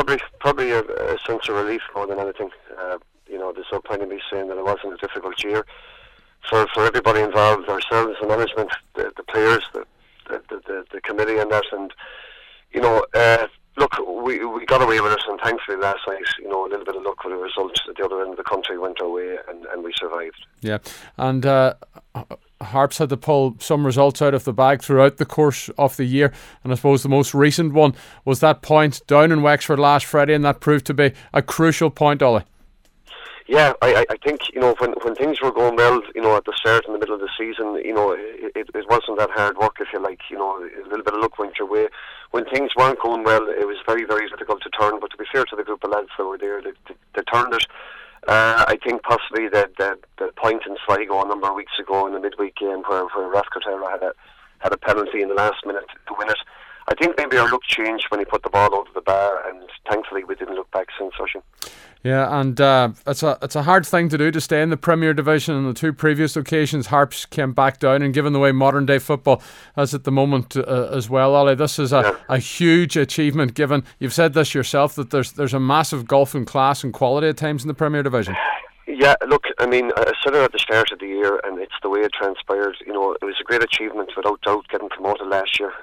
probably a sense of relief more than anything. There's no point in me saying that it wasn't a difficult year for everybody involved, ourselves, the management, the players, the committee, and that. And look, we got away with it, and thankfully last night, a little bit of luck with the result at the other end of the country went our way, and we survived. Yeah, and Harps had to pull some results out of the bag throughout the course of the year, and I suppose the most recent one was that point down in Wexford last Friday, and that proved to be a crucial point, Ollie. Yeah, I think when things were going well, at the start and the middle of the season, it wasn't that hard work, if you like. A little bit of luck went your way. When things weren't going well, it was very, very difficult to turn. But to be fair to the group of lads that were there, they turned it. I think possibly the point in Sligo a number of weeks ago in the midweek game where Raf Cotera had a penalty in the last minute to win it. I think maybe our look changed when he put the ball over the bar, and thankfully we didn't look back since, Oisín. Yeah, and it's a hard thing to do, to stay in the Premier Division. On the two previous occasions, Harps came back down, and given the way modern day football is at the moment as well, Ollie, this is a huge achievement. Given you've said this yourself, that there's a massive gulf in class and quality at times in the Premier Division. Yeah, look, I said it at the start of the year, and it's the way it transpired. It was a great achievement without doubt, getting promoted last year.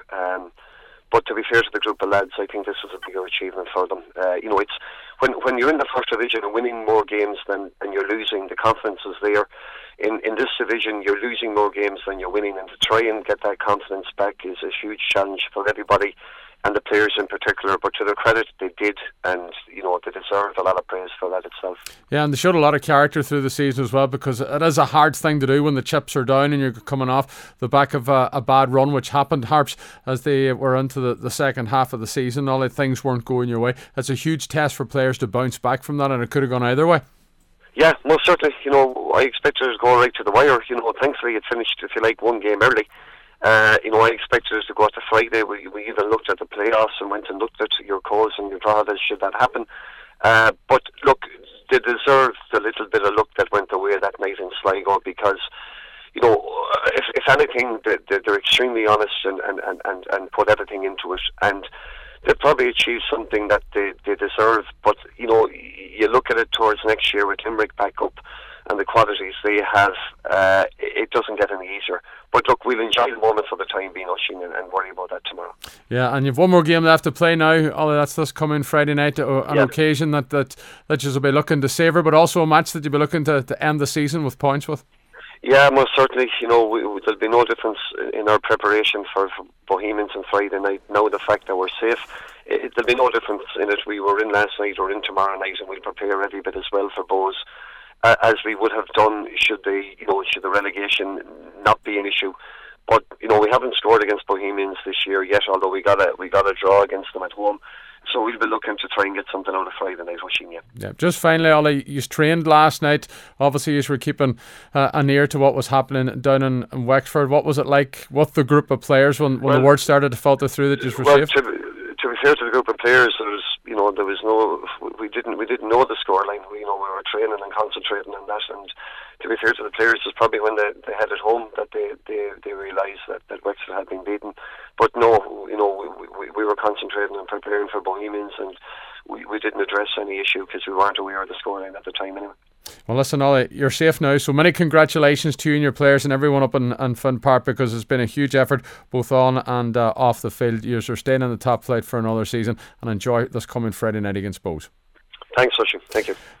But to be fair to the group of lads, I think this is a bigger achievement for them. It's when you're in the first division and winning more games than you're losing, the confidence is there. In this division, you're losing more games than you're winning, and to try and get that confidence back is a huge challenge for everybody, and the players in particular. But to their credit, they did, and they deserved a lot of praise for that itself. Yeah, and they showed a lot of character through the season as well, because it is a hard thing to do when the chips are down and you're coming off the back of a bad run, which happened, Harps, as they were into the second half of the season. All the things weren't going your way. It's a huge test for players to bounce back from that, and it could have gone either way. Yeah, most certainly. I expected it to go right to the wire. Thankfully it finished, if you like, one game early. I expected us to go to Friday. We even looked at the playoffs and went and looked at your cause and your draw should that happen. But look, they deserved the little bit of luck that went away that night in Sligo, because if anything, they're extremely honest and put everything into it, and they probably achieved something that they deserve. But you look at it towards next year with Limerick back up and the qualities they have, it doesn't get any easier. But look, we'll enjoy the moment for the time being, Oisín, and worry about that tomorrow. Yeah, and you've one more game left to play now. Ollie, that's this coming Friday night, an occasion that you'll be looking to savour, but also a match that you'll be looking to end the season with points with. Yeah, most certainly. There'll be no difference in our preparation for Bohemians on Friday night. Now the fact that we're safe, there'll be no difference in it. We were in last night or in tomorrow night, and we'll prepare every bit as well for Bohs as we would have done should the relegation not be an issue. But we haven't scored against Bohemians this year yet, although we got a draw against them at home. So we'll be looking to try and get something out of Friday night, Oisín. Yeah. Just finally, Ollie, you trained last night. Obviously, you were keeping an ear to what was happening down in Wexford. What was it like with the group of players when the word started to filter through that you received? To be fair to the group of players, we didn't know the scoreline. We were training and concentrating on that, and to be fair to the players, it's probably when they headed home that they realised that Wexford had been beaten. But no, we were concentrating and preparing for Bohemians, and we didn't address any issue because we weren't aware of the scoreline at the time anyway. Well, listen, Ollie, you're safe now, so many congratulations to you and your players and everyone up in Finn Park, because it's been a huge effort both on and off the field. You're staying in the top flight for another season, and enjoy this coming Friday night against Bohs. Thanks, Oisín. Thank you.